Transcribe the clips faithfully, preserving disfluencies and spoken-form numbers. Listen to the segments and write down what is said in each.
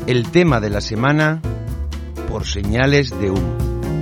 El tema de la semana por Señales de Humo.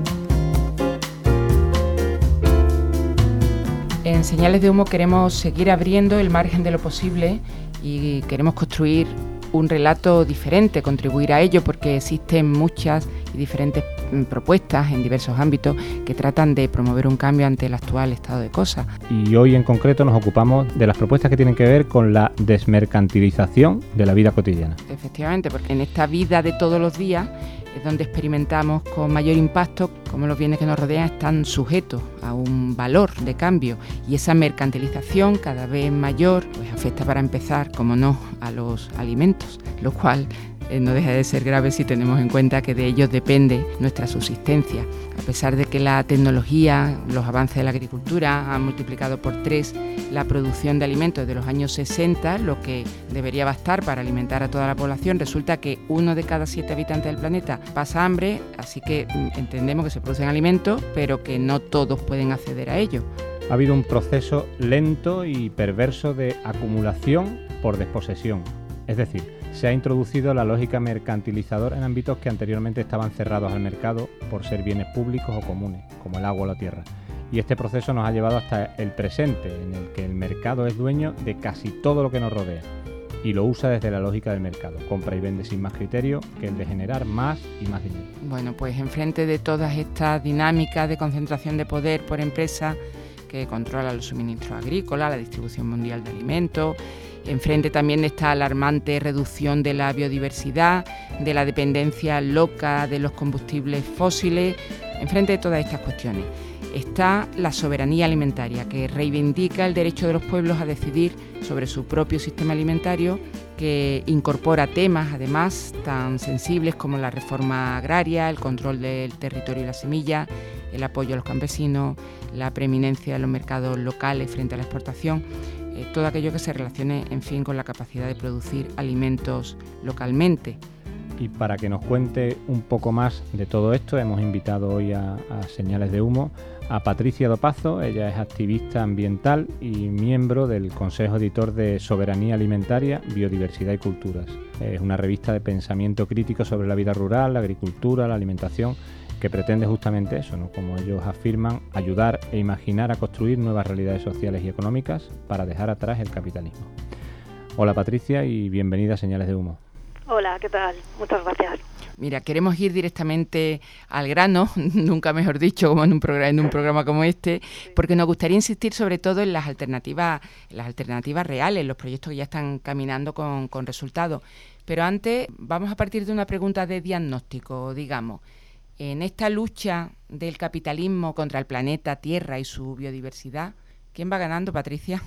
En Señales de Humo queremos seguir abriendo el margen de lo posible y queremos construir un relato diferente, contribuir a ello, porque existen muchas y diferentes propuestas en diversos ámbitos que tratan de promover un cambio ante el actual estado de cosas. Y hoy en concreto nos ocupamos de las propuestas que tienen que ver con la desmercantilización de la vida cotidiana. Efectivamente, porque en esta vida de todos los días es donde experimentamos con mayor impacto cómo los bienes que nos rodean están sujetos a un valor de cambio, y esa mercantilización cada vez mayor pues afecta, para empezar, como no, a los alimentos, lo cual eh, no deja de ser grave si tenemos en cuenta que de ellos depende nuestra subsistencia. A pesar de que la tecnología, los avances de la agricultura han multiplicado por tres la producción de alimentos desde los años sesenta, lo que debería bastar para alimentar a toda la población, resulta que uno de cada siete habitantes del planeta pasa hambre, así que entendemos que se producen alimentos, pero que no todos pueden acceder a ellos. Ha habido un proceso lento y perverso de acumulación por desposesión, es decir, se ha introducido la lógica mercantilizadora en ámbitos que anteriormente estaban cerrados al mercado por ser bienes públicos o comunes, como el agua o la tierra. Y este proceso nos ha llevado hasta el presente, en el que el mercado es dueño de casi todo lo que nos rodea y lo usa desde la lógica del mercado. Compra y vende sin más criterio que el de generar más y más dinero. Bueno, pues enfrente de todas estas dinámicas de concentración de poder por empresas que controla los suministros agrícolas, la distribución mundial de alimentos, enfrente también de esta alarmante reducción de la biodiversidad, de la dependencia loca de los combustibles fósiles, enfrente de todas estas cuestiones está la soberanía alimentaria, que reivindica el derecho de los pueblos a decidir sobre su propio sistema alimentario, que incorpora temas, además, tan sensibles como la reforma agraria, el control del territorio y la semilla, el apoyo a los campesinos, la preeminencia de los mercados locales frente a la exportación, eh, todo aquello que se relacione, en fin, con la capacidad de producir alimentos localmente. Y para que nos cuente un poco más de todo esto, hemos invitado hoy a, a Señales de Humo a Patricia Dopazo. Ella es activista ambiental y miembro del Consejo Editor de Soberanía Alimentaria, Biodiversidad y Culturas. Es una revista de pensamiento crítico sobre la vida rural, la agricultura, la alimentación, que pretende justamente eso, ¿no? Como ellos afirman, ayudar e imaginar a construir nuevas realidades sociales y económicas para dejar atrás el capitalismo. Hola Patricia y bienvenida a Señales de Humo. Hola, ¿qué tal? Muchas gracias. Mira, queremos ir directamente al grano, nunca mejor dicho, como en un programa, en un programa como este, porque nos gustaría insistir sobre todo en las alternativas, en las alternativas reales, los proyectos que ya están caminando con, con resultados. Pero antes vamos a partir de una pregunta de diagnóstico, digamos. En esta lucha del capitalismo contra el planeta Tierra y su biodiversidad, ¿quién va ganando, Patricia?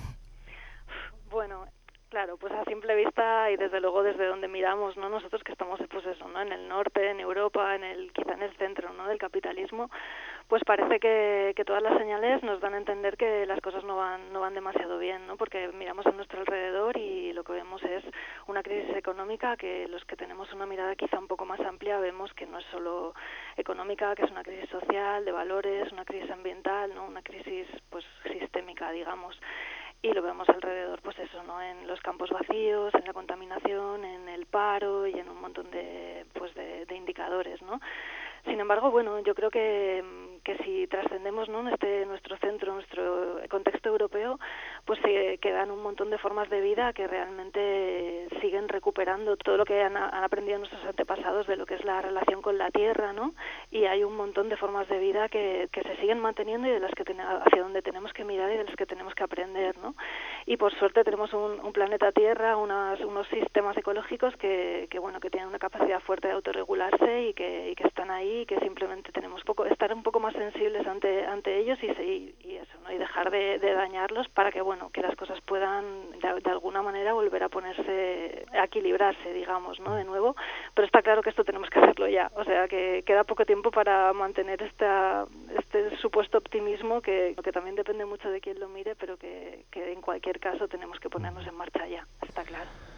Bueno, claro, pues a simple vista y desde luego desde donde miramos, ¿no? Nosotros que estamos pues eso, ¿no? En el norte, en Europa, en el quizá en el centro, ¿no? Del capitalismo, pues parece que, que todas las señales nos dan a entender que las cosas no van no van demasiado bien, ¿no? Porque miramos a nuestro alrededor y lo que vemos es una crisis económica que los que tenemos una mirada quizá un poco más amplia vemos que no es solo económica, que es una crisis social, de valores, una crisis ambiental, ¿no? Una crisis pues sistémica, digamos. Y lo vemos alrededor, pues eso, ¿no? En los campos vacíos, en la contaminación, en el paro y en un montón de, pues de, de indicadores, ¿no? Sin embargo, bueno, yo creo que, que si trascendemos, ¿no? en este nuestro centro, nuestro contexto europeo, pues se quedan un montón de formas de vida que realmente siguen recuperando todo lo que han, han aprendido nuestros antepasados de lo que es la relación con la tierra, ¿no? Y hay un montón de formas de vida que, que se siguen manteniendo y de las que ten, hacia donde tenemos que mirar y de las que tenemos que aprender, ¿no? Y por suerte tenemos un, un planeta Tierra, unas, unos sistemas ecológicos que, que bueno que tienen una capacidad fuerte de autorregularse y que, y que están ahí y que simplemente tenemos poco estar un poco más sensibles ante ante ellos y y, y eso, ¿no? Y dejar de, de dañarlos para que bueno que las cosas puedan de, de alguna manera volver a ponerse a equilibrarse, digamos, ¿no? De nuevo, pero está claro que esto tenemos que hacerlo ya, o sea que queda poco tiempo para mantener esta este supuesto optimismo que que también depende mucho de quién lo mire, pero que, que en cualquier caso tenemos que ponernos en marcha ya, está claro.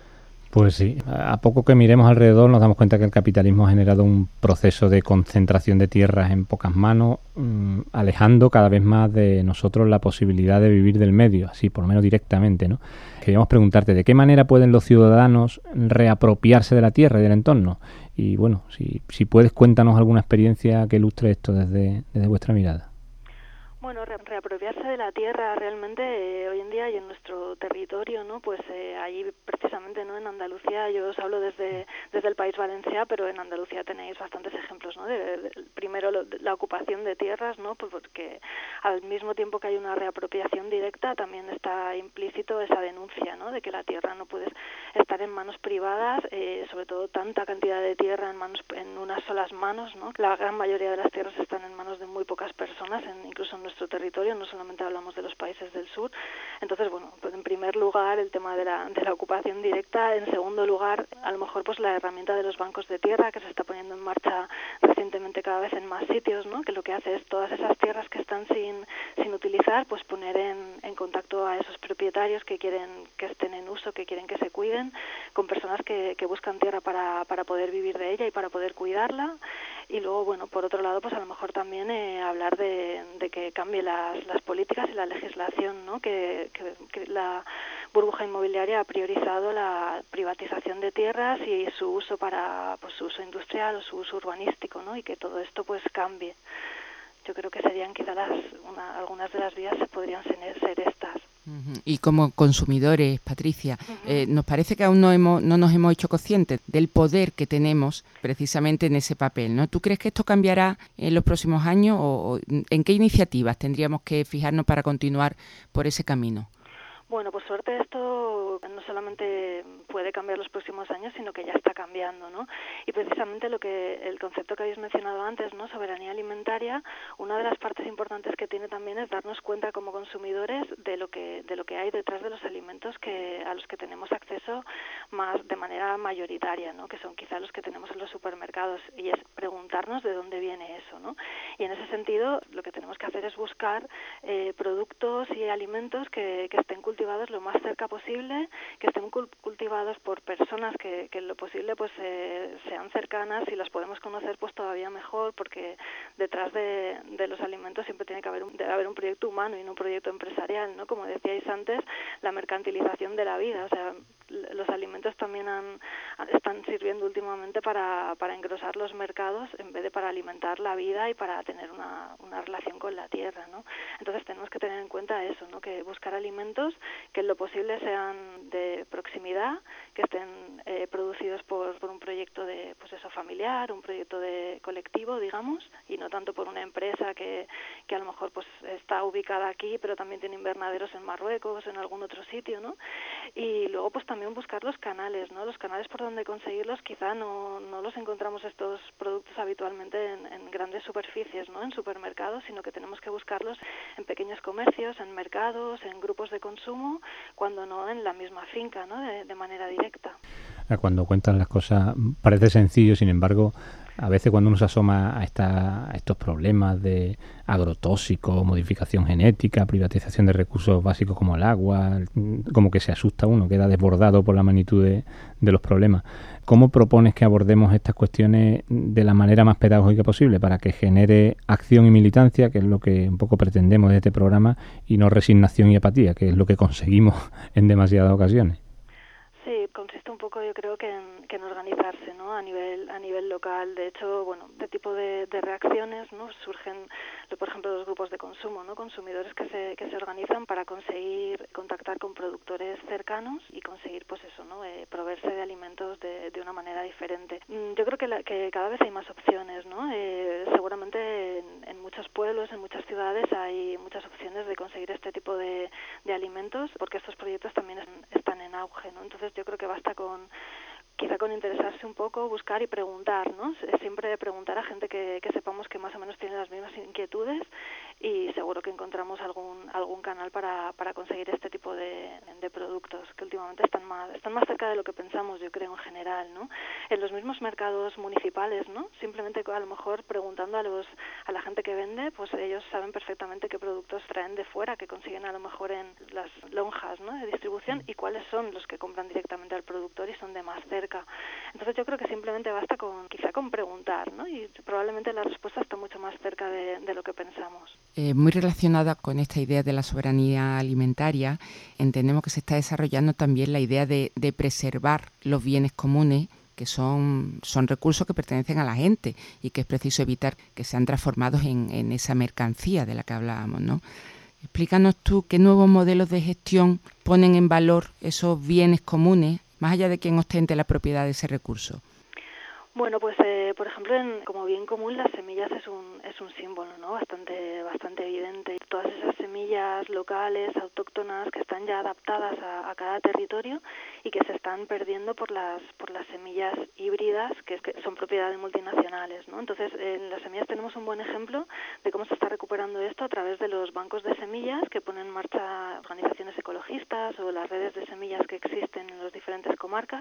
Pues sí, a poco que miremos alrededor nos damos cuenta que el capitalismo ha generado un proceso de concentración de tierras en pocas manos, mmm, alejando cada vez más de nosotros la posibilidad de vivir del medio, así por lo menos directamente, ¿no? Queríamos preguntarte, ¿de qué manera pueden los ciudadanos reapropiarse de la tierra y del entorno? Y bueno, si, si puedes, cuéntanos alguna experiencia que ilustre esto desde, desde vuestra mirada. Bueno, re reapropiarse de la tierra realmente eh, hoy en día y en nuestro territorio, ¿no? Pues eh, ahí precisamente, ¿no? En Andalucía, yo os hablo desde desde el País Valencià, pero en Andalucía tenéis bastantes ejemplos, ¿no? De, de, primero lo, de la ocupación de tierras, ¿no? Pues porque al mismo tiempo que hay una reapropiación directa, también está implícito esa denuncia, ¿no? De que la tierra no puede estar en manos privadas, eh, sobre todo tanta cantidad de tierra en manos en unas solas manos, ¿no? La gran mayoría de las tierras están en manos de muy pocas personas, en, incluso en nuestro territorio, no solamente hablamos de los países del sur. Entonces, bueno, pues en primer lugar el tema de la, de la ocupación directa, en segundo lugar, a lo mejor pues la herramienta de los bancos de tierra que se está poniendo en marcha recientemente cada vez en más sitios, ¿no? Que lo que hace es todas esas tierras que están sin, sin utilizar, pues poner en, en contacto a esos propietarios que quieren que estén en uso, que quieren que se cuiden, con personas que, que buscan tierra para, para poder vivir de ella y para poder cuidarla. Y luego, bueno, por otro lado, pues a lo mejor también eh, hablar de, de que cambie las, las políticas y la legislación, ¿no? Que, que, que la burbuja inmobiliaria ha priorizado la privatización de tierras y su uso para pues, su uso industrial o su uso urbanístico, ¿no? Y que todo esto pues cambie. Yo creo que serían quizá las, una, algunas de las vías se podrían ser, ser estas. Y como consumidores, Patricia, Uh-huh. eh, nos parece que aún no hemos no nos hemos hecho conscientes del poder que tenemos precisamente en ese papel, ¿no? ¿Tú crees que esto cambiará en los próximos años o, o en qué iniciativas tendríamos que fijarnos para continuar por ese camino? Bueno, por suerte esto no solamente puede cambiar los próximos años, sino que ya está cambiando, ¿no? Y precisamente lo que el concepto que habéis mencionado antes, ¿no? Soberanía alimentaria, una de las partes importantes que tiene también es darnos cuenta como consumidores de lo que de lo que hay detrás de los alimentos que a los que tenemos acceso más de manera mayoritaria, ¿no? Que son quizá los que tenemos en los supermercados, y es preguntarnos de dónde viene eso, ¿no? Y en ese sentido lo que tenemos que hacer es buscar eh, productos y alimentos que, que estén cultivados cultivados lo más cerca posible, que estén cultivados por personas que, que en lo posible pues eh, sean cercanas, y las podemos conocer pues todavía mejor, porque detrás de, de los alimentos siempre tiene que haber un, debe haber un proyecto humano y no un proyecto empresarial, ¿no? Como decíais antes, la mercantilización de la vida, o sea, los alimentos también han, están sirviendo últimamente para, para engrosar los mercados en vez de para alimentar la vida y para tener una, una relación con la tierra, ¿no? Entonces tenemos que tener en cuenta eso, ¿no? Que buscar alimentos que en lo posible sean de proximidad, que estén eh, producidos por, por un proyecto de, pues eso, familiar, un proyecto de colectivo, digamos, y no tanto por una empresa que, que a lo mejor pues está ubicada aquí, pero también tiene invernaderos en Marruecos, en algún otro sitio, ¿no? Y luego pues también buscar los canales, ¿no? Los canales por donde conseguirlos, quizá no, no los encontramos estos productos habitualmente en, en grandes superficies, ¿no? En supermercados, sino que tenemos que buscarlos en pequeños comercios, en mercados, en grupos de consumo, cuando no en la misma finca, ¿no? De, de manera directa. Cuando cuentan las cosas parece sencillo, sin embargo, a veces cuando uno se asoma a, esta, a estos problemas de agrotóxicos, modificación genética, privatización de recursos básicos como el agua, como que se asusta uno, queda desbordado por la magnitud de, de los problemas. ¿Cómo propones que abordemos estas cuestiones de la manera más pedagógica posible para que genere acción y militancia, que es lo que un poco pretendemos de este programa, y no resignación y apatía, que es lo que conseguimos en demasiadas ocasiones? Sí, consiste un poco, yo creo, que en, que en organizarse, ¿no? A nivel a nivel local. De hecho, bueno, este tipo de, de reacciones, ¿no? Surgen, por ejemplo, los grupos de consumo, ¿no? Consumidores que se que se organizan para conseguir contactar con productores cercanos y conseguir, pues eso, ¿no? Eh, proveerse de alimentos de, de una manera diferente. Yo creo que, la, que cada vez hay más opciones, ¿no? Eh, seguramente en, en muchos pueblos, en muchas ciudades hay muchas opciones de conseguir este tipo de, de alimentos, porque estos proyectos también es, están en auge, ¿no? Entonces yo creo que basta con quizá con interesarse un poco, buscar y preguntar, ¿no? Siempre preguntar a gente que, que sepamos que más o menos tiene las mismas inquietudes, y seguro que encontramos algún algún canal para, para conseguir este tipo de, de productos que últimamente están más están más cerca de lo que pensamos, yo creo, en general, ¿no? En los mismos mercados municipales, ¿no? Simplemente a lo mejor preguntando a los a la gente que vende, pues ellos saben perfectamente qué productos traen de fuera, que consiguen a lo mejor en las lonjas, ¿no?, de distribución, y cuáles son los que compran directamente al productor y son de más cerca. Entonces yo creo que simplemente basta con quizá con preguntar, ¿no? Y probablemente la respuesta está mucho más cerca de, de lo que pensamos. Eh, muy relacionada con esta idea de la soberanía alimentaria, entendemos que se está desarrollando también la idea de, de preservar los bienes comunes, que son, son recursos que pertenecen a la gente y que es preciso evitar que sean transformados en, en esa mercancía de la que hablábamos, ¿no? Explícanos tú qué nuevos modelos de gestión ponen en valor esos bienes comunes, más allá de quien ostente la propiedad de ese recurso. Bueno, pues eh, por ejemplo, en, como bien común, las semillas es un es un símbolo, ¿no?, bastante bastante evidente. Todas esas semillas locales, autóctonas, que están ya adaptadas a, a cada territorio y que se están perdiendo por las por las semillas híbridas que, que son propiedad de multinacionales, ¿no? Entonces, en las semillas tenemos un buen ejemplo de cómo se está recuperando esto a través de los bancos de semillas que ponen en marcha organizaciones ecologistas o las redes de semillas que existen en las diferentes comarcas.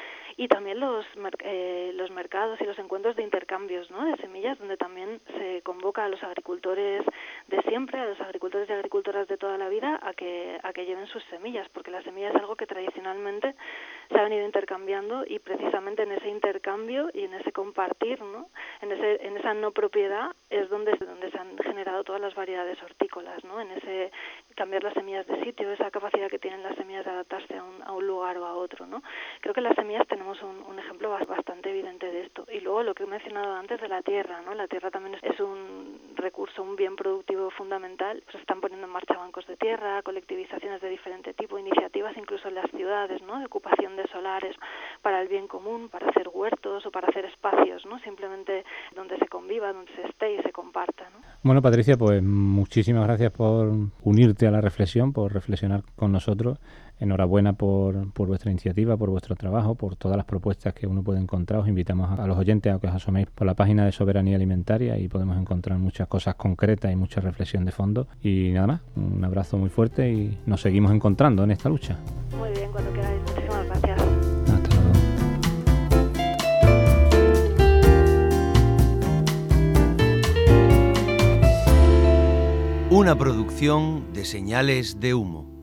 Y también los eh, los mercados y los encuentros de intercambios, ¿no?, de semillas, donde también se convoca a los agricultores de siempre, a los agricultores y agricultoras de toda la vida, a que a que lleven sus semillas, porque la semilla es algo que tradicionalmente se ha venido intercambiando, y precisamente en ese intercambio y en ese compartir, ¿no?, en ese en esa no propiedad es donde donde se han generado todas las variedades hortícolas, ¿no?, en ese cambiar las semillas de sitio, esa capacidad que tienen las semillas de adaptarse a un a un lugar o a otro, ¿no? Creo que las semillas tenemos Un, un ejemplo bastante evidente de esto. Y luego lo que he mencionado antes de la tierra, ¿no? La tierra también es un recurso, un bien productivo fundamental. Se están poniendo en marcha bancos de tierra, colectivizaciones de diferente tipo, iniciativas incluso en las ciudades, ¿no?, de ocupación de solares para el bien común, para hacer huertos o para hacer espacios, ¿no?, simplemente donde se conviva, donde se esté y se comparta, ¿no? Bueno, Patricia, pues muchísimas gracias por unirte a la reflexión, por reflexionar con nosotros. Enhorabuena por, por vuestra iniciativa, por vuestro trabajo, por todas las propuestas que uno puede encontrar. Os invitamos a, a los oyentes a que os asoméis por la página de Soberanía Alimentaria y podemos encontrar muchas cosas concretas y mucha reflexión de fondo. Y nada más, un abrazo muy fuerte y nos seguimos encontrando en esta lucha. Muy bien, cuando queráis. Muchísimas gracias. Hasta luego. Una producción de Señales de Humo.